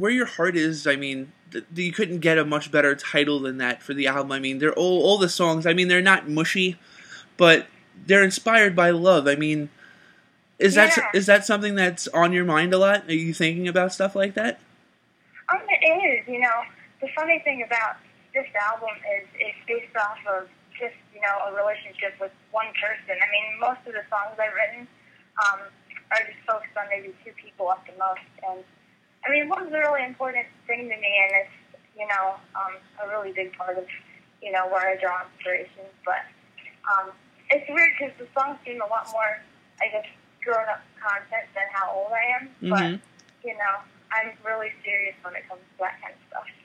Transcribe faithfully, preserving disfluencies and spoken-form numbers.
Where Your Heart Is, I mean, th- you couldn't get a much better title than that for the album. I mean, they're all, all the songs, I mean, they're not mushy, but they're inspired by love. I mean, is Yeah. that is that something that's on your mind a lot? Are you thinking about stuff like that? Um, it is. You know, the funny thing about this album is it's based off of just, you know, a relationship with one person. I mean, most of the songs I've written um, are just focused on maybe two people at the most. And, I mean, love's a really important thing to me, and it's, you know, um, a really big part of, you know, where I draw inspiration. But um, it's weird because the songs seem a lot more, I guess, grown-up content than how old I am. Mm-hmm. But, you know, I'm really serious when it comes to that kind of stuff.